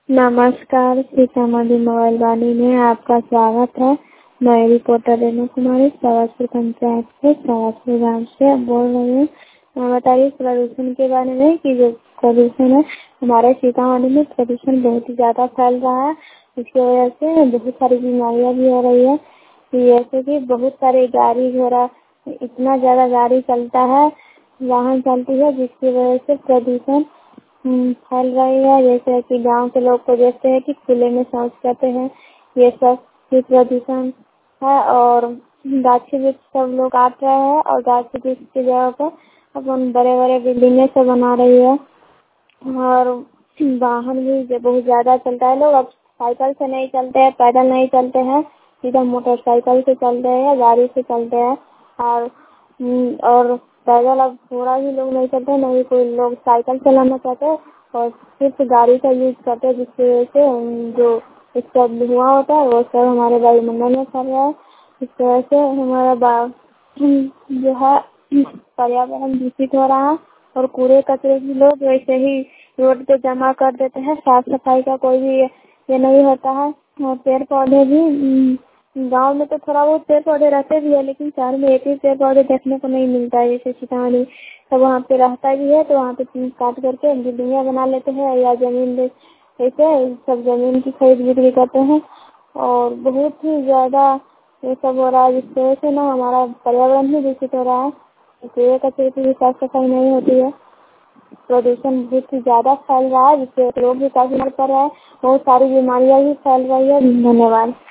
नमस्कार, सीतामढ़ी मोबाइल वाणी में आपका स्वागत है। मैं रिपोर्टर रेणु कुमारी सवासपुर पंचायत के सवासपुर गाँव से बोल रही हूँ। मैं बताइए प्रदूषण के बारे में कि जो प्रदूषण है हमारे सीतामढ़ी में प्रदूषण बहुत ही ज़्यादा फैल रहा है। इसकी वजह से बहुत सारी बीमारियाँ भी हो रही है, जैसे कि बहुत सारी गाड़ी घोड़ा, इतना ज़्यादा गाड़ी चलता है, वाहन चलती है, जिसकी वजह से प्रदूषण फैल रही है। जैसे कि गांव के लोग को देखते हैं कि खुले में शौच करते हैं, ये सब भी प्रदूषण है। और गाछी वृक्ष सब लोग काट रहे हैं और गाछी वृक्ष की जगह पर अपन बड़े बड़े बिल्डिंगें सब बना रही है। और वाहन भी बहुत ज्यादा चलता है। लोग अब साइकिल से नहीं चलते हैं, पैदल नहीं चलते हैं, सीधा मोटरसाइकिल से चलते हैं, गाड़ी से चलते हैं। और पैदल अब थोड़ा भी लोग नहीं चलते, नहीं कोई लोग साइकिल चलाना चाहते हैं और सिर्फ गाड़ी का यूज करते हैं, जिसकी वजह से जो इसका धुआं होता है वो सब हमारे वायुमंडल में फैल रहा है। इस वजह से हमारा जो है पर्यावरण दूषित हो रहा है। और कूड़े कचरे भी लोग वैसे ही रोड पे जमा कर देते हैं, साफ सफाई का कोई भी ये नहीं होता है। और पेड़ पौधे भी गांव में तो थोड़ा बहुत पेड़ पौधे रहते भी है, लेकिन शहर में एक ही पेड़ पौधे देखने को नहीं मिलता है। जैसे सीतामढ़ी तो वहाँ पे रहता भी है, तो वहाँ पे काट करके बिल्डिंगें बना लेते हैं या जमीन ऐसे सब जमीन की खरीद बिक्री करते हैं। और बहुत ही ज्यादा ये सब हो रहा है, जिसकी वजह से ना हमारा पर्यावरण भी दूषित हो रहा है। पेड़ कचरे की भी साफ सफाई नहीं होती है, प्रदूषण बहुत ही ज्यादा फैल रहा है, जिससे लोग भी काफी मर पड़ रहा है, बहुत सारी बीमारियां भी फैल रही है। धन्यवाद।